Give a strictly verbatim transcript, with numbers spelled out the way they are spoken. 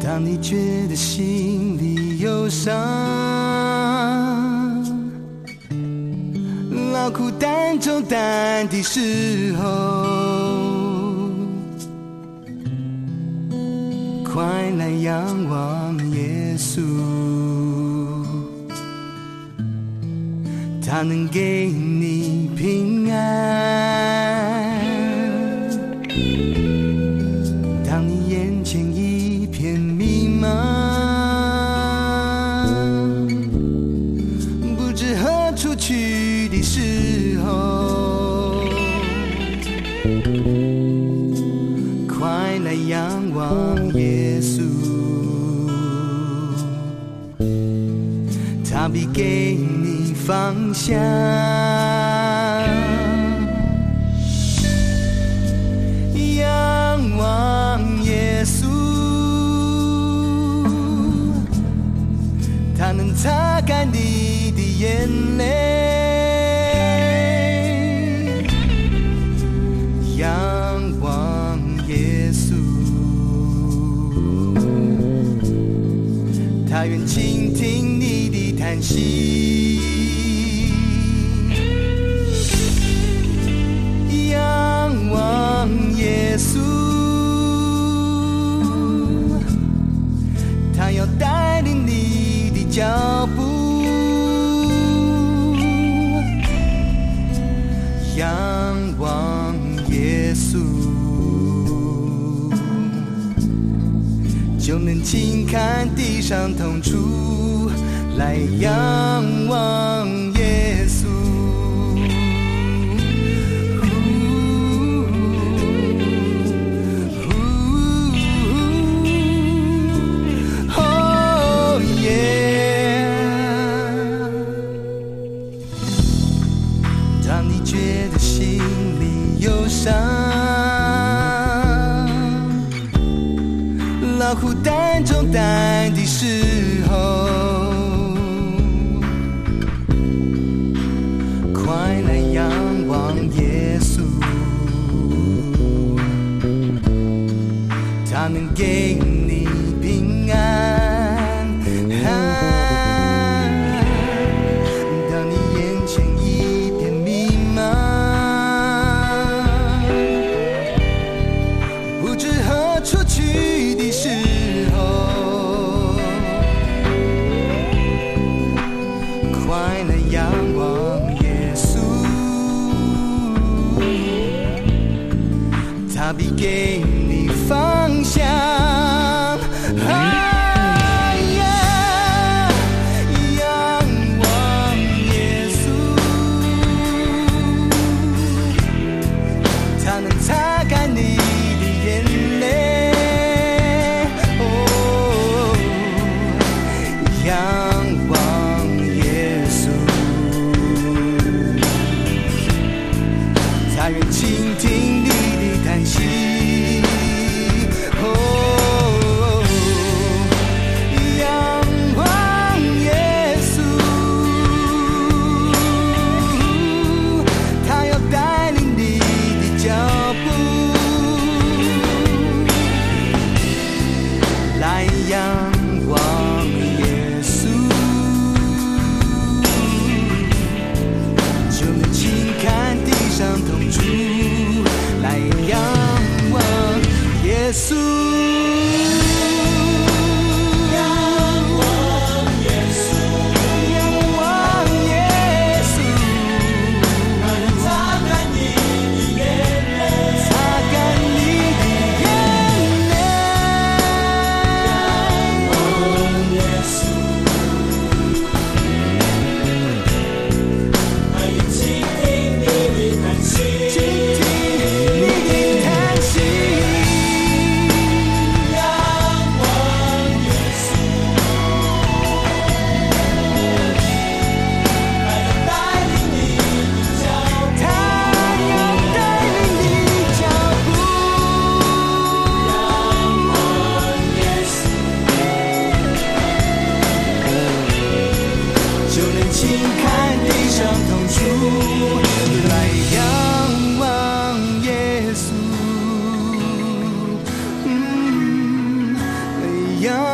当你觉得心里忧伤，劳苦担重担的时候，快来仰望耶稣，他能给你平安。当你眼前一片迷茫，不知何处去的时候，快来仰望耶稣，他必给你方向。仰望耶稣，他能擦干你的眼泪。仰望耶稣，他愿倾听你的叹息。仰望耶稣，他要带领你的脚步。仰望耶稣，就能轻看地上痛楚。来仰望耶稣，劳苦担重担的时候，快来仰望耶稣，他能给你平安。当你眼前一片迷茫，不知何处去的时候，快来仰望耶稣，他必给你方向。 仰仰